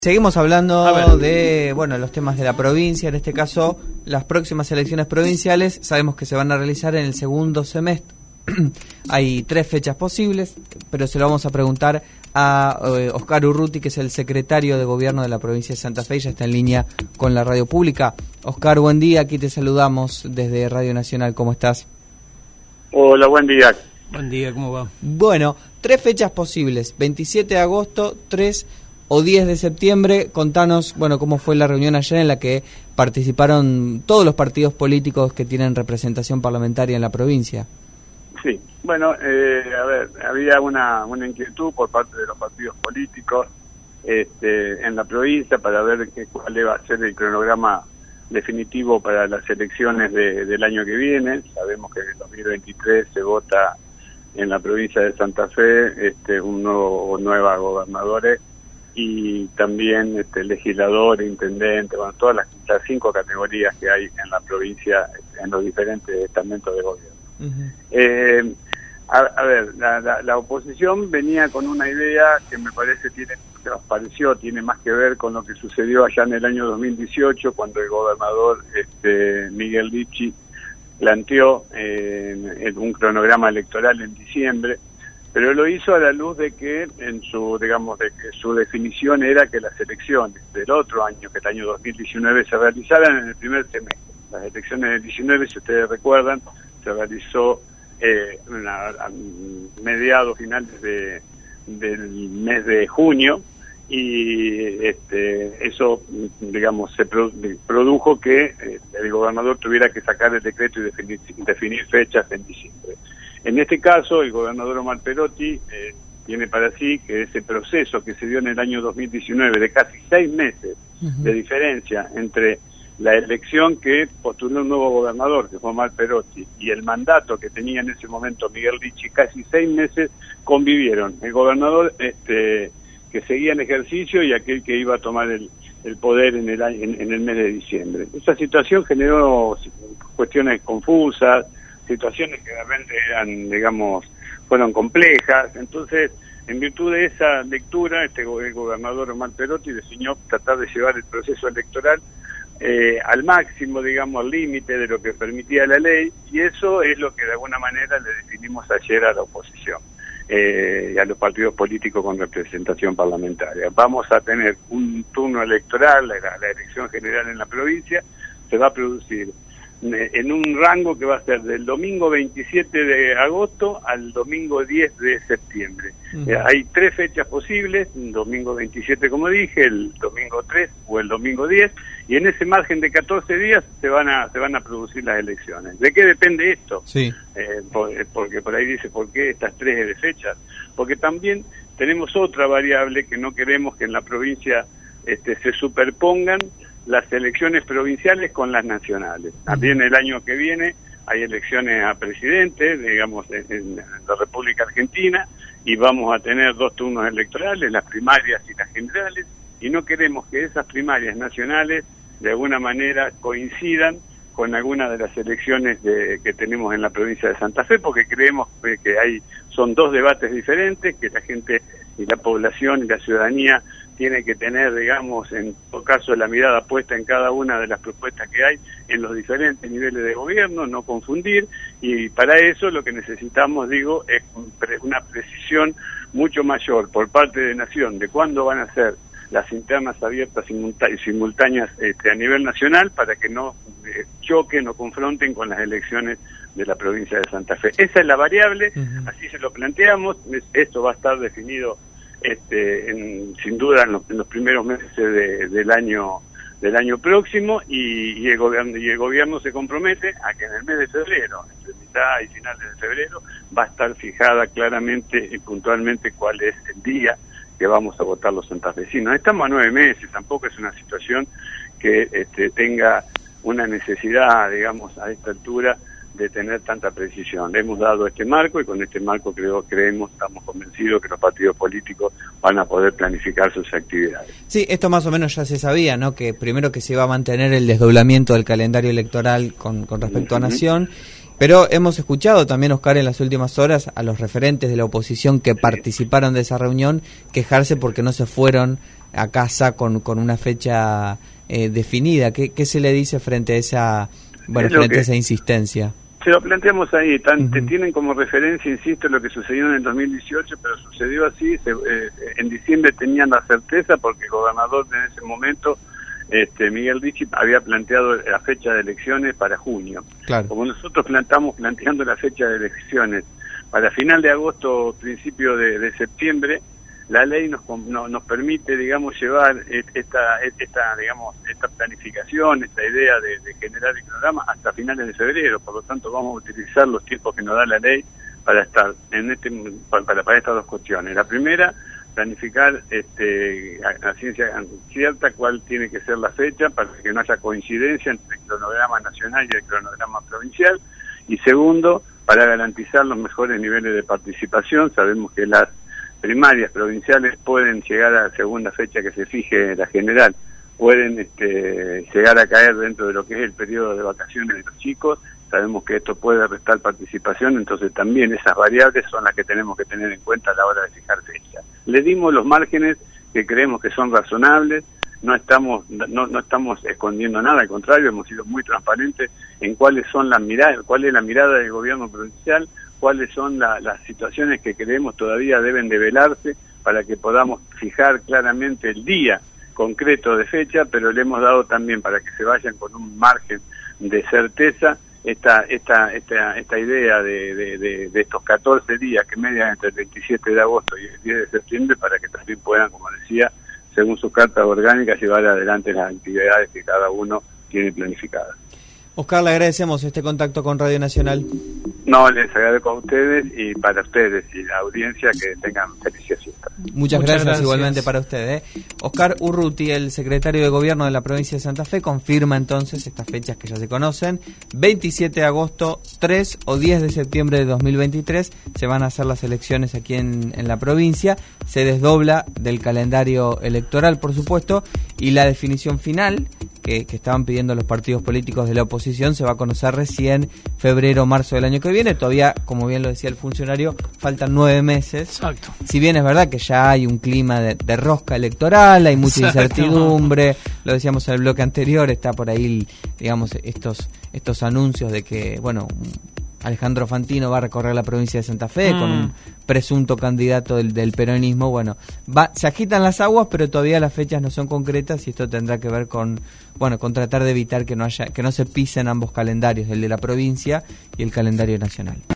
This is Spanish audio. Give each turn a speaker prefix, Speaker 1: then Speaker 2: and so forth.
Speaker 1: Seguimos hablando de, los temas de la provincia, en este caso, las próximas elecciones provinciales, sabemos que se van a realizar en el segundo semestre. Hay 3 fechas posibles, pero se lo vamos a preguntar a Oscar Urruti, que es el secretario de Gobierno de la provincia de Santa Fe, y ya está en línea con la radio pública. Oscar, buen día, aquí te saludamos desde Radio Nacional, ¿cómo estás?
Speaker 2: Hola, buen día.
Speaker 3: Buen día, ¿cómo va?
Speaker 1: Bueno, 3 fechas posibles, 27 de agosto, 3 o 10 de septiembre. Contanos, cómo fue la reunión ayer en la que participaron todos los partidos políticos que tienen representación parlamentaria en la provincia.
Speaker 2: Sí, había una inquietud por parte de los partidos políticos en la provincia para ver cuál iba a ser el cronograma definitivo para las elecciones del año que viene. Sabemos que en el 2023 se vota en la provincia de Santa Fe un nuevo o nueva gobernadores y también legislador, intendente, todas las 5 categorías que hay en la provincia en los diferentes estamentos de gobierno. Uh-huh. La oposición venía con una idea que me parece tiene más que ver con lo que sucedió allá en el año 2018, cuando el gobernador Miguel Lichi planteó un cronograma electoral en diciembre, pero lo hizo a la luz de que su definición era que las elecciones del otro año, que el año 2019, se realizaran en el primer semestre. Las elecciones del 19, si ustedes recuerdan, se realizó a mediados, finales del mes de junio, y eso, se produjo que el gobernador tuviera que sacar el decreto y definir fechas en diciembre. En este caso, el gobernador Omar Perotti tiene para sí que ese proceso que se dio en el año 2019 de casi 6 meses uh-huh. de diferencia entre la elección que postuló un nuevo gobernador, que fue Omar Perotti, y el mandato que tenía en ese momento Miguel Lichi, casi 6 meses convivieron. El gobernador que seguía en ejercicio y aquel que iba a tomar el poder en el mes de diciembre. Esa situación generó cuestiones confusas, situaciones que de repente fueron complejas. Entonces, en virtud de esa lectura, el gobernador Omar Perotti decidió tratar de llevar el proceso electoral al máximo, al límite de lo que permitía la ley, y eso es lo que de alguna manera le definimos ayer a la oposición y a los partidos políticos con representación parlamentaria. Vamos a tener un turno electoral, la elección general en la provincia se va a producir en un rango que va a ser del domingo 27 de agosto al domingo 10 de septiembre. Uh-huh. Hay 3 fechas posibles, el domingo 27 como dije, el domingo 3 o el domingo 10, y en ese margen de 14 días se van a producir las elecciones. ¿De qué depende esto? Sí. Porque por ahí dice, ¿por qué estas 3 fechas? Porque también tenemos otra variable que no queremos que en la provincia se superpongan las elecciones provinciales con las nacionales. También el año que viene hay elecciones a presidente, en la República Argentina, y vamos a tener 2 turnos electorales, las primarias y las generales, y no queremos que esas primarias nacionales de alguna manera coincidan con alguna de las elecciones que tenemos en la provincia de Santa Fe, porque creemos que son 2 debates diferentes, que la gente y la población y la ciudadanía tiene que tener, en todo caso, la mirada puesta en cada una de las propuestas que hay en los diferentes niveles de gobierno, no confundir, y para eso lo que necesitamos, es una precisión mucho mayor por parte de Nación de cuándo van a ser las internas abiertas y simultáneas a nivel nacional, para que no choquen o confronten con las elecciones de la provincia de Santa Fe. Esa es la variable, uh-huh. Así se lo planteamos. Esto va a estar definido sin duda en los primeros meses del año próximo, y el gobierno se compromete a que en el mes de febrero, entre mitad y finales de febrero, va a estar fijada claramente y puntualmente cuál es el día que vamos a votar los santafesinos. Estamos a 9 meses, tampoco es una situación que tenga una necesidad, a esta altura, de tener tanta precisión. Le hemos dado este marco, y con este marco estamos convencidos que los partidos políticos van a poder planificar sus actividades.
Speaker 1: Sí, esto más o menos ya se sabía, ¿no? Que primero que se iba a mantener el desdoblamiento del calendario electoral con respecto uh-huh. a Nación, pero hemos escuchado también, Oscar, en las últimas horas a los referentes de la oposición que participaron de esa reunión quejarse porque no se fueron a casa con una fecha definida. ¿Qué se le dice frente a esa frente a esa insistencia?
Speaker 2: Se lo planteamos ahí, tienen como referencia, insisto, lo que sucedió en el 2018, pero sucedió así, en diciembre tenían la certeza porque el gobernador en ese momento, Miguel Ricci, había planteado la fecha de elecciones para junio.
Speaker 1: Claro. Como
Speaker 2: nosotros planteando la fecha de elecciones para final de agosto, principio de septiembre, la ley nos permite, digamos, llevar esta planificación, esta idea de generar el programa hasta finales de febrero. Por lo tanto, vamos a utilizar los tiempos que nos da la ley para estar para estas dos cuestiones. La primera, planificar a ciencia cierta cuál tiene que ser la fecha para que no haya coincidencia entre el cronograma nacional y el cronograma provincial. Y segundo, para garantizar los mejores niveles de participación. Sabemos que las primarias provinciales pueden llegar a la segunda fecha que se fije la general, pueden llegar a caer dentro de lo que es el periodo de vacaciones de los chicos. Sabemos que esto puede restar participación, entonces también esas variables son las que tenemos que tener en cuenta a la hora de fijar fechas. Le dimos los márgenes que creemos que son razonables, no estamos escondiendo nada, al contrario, hemos sido muy transparentes en cuáles son las miradas, cuál es la mirada del gobierno provincial, cuáles son las situaciones que creemos todavía deben develarse para que podamos fijar claramente el día concreto de fecha, pero le hemos dado también para que se vayan con un margen de certeza esta idea de estos 14 días que median entre el 27 de agosto y el 10 de septiembre para que también puedan, como decía, según sus cartas orgánicas, llevar adelante las actividades que cada uno tiene planificadas.
Speaker 1: Oscar, le agradecemos este contacto con Radio Nacional.
Speaker 2: No, les agradezco a ustedes y para ustedes y la audiencia que tengan felices fiestas.
Speaker 1: Muchas gracias igualmente para ustedes. Oscar Urruti, el secretario de Gobierno de la provincia de Santa Fe, confirma entonces estas fechas que ya se conocen. 27 de agosto, 3 o 10 de septiembre de 2023 se van a hacer las elecciones aquí en la provincia. Se desdobla del calendario electoral, por supuesto, y la definición final que estaban pidiendo los partidos políticos de la oposición se va a conocer recién febrero o marzo del año que viene. Todavía, como bien lo decía el funcionario, faltan 9 meses.
Speaker 3: Exacto.
Speaker 1: Si bien es verdad que ya hay un clima de rosca electoral, hay mucha incertidumbre, lo decíamos en el bloque anterior, está por ahí, digamos, estos anuncios de que, bueno, Alejandro Fantino va a recorrer la provincia de Santa Fe con un presunto candidato del peronismo. Bueno, se agitan las aguas, pero todavía las fechas no son concretas y esto tendrá que ver con tratar de evitar que no se pisen ambos calendarios, el de la provincia y el calendario nacional.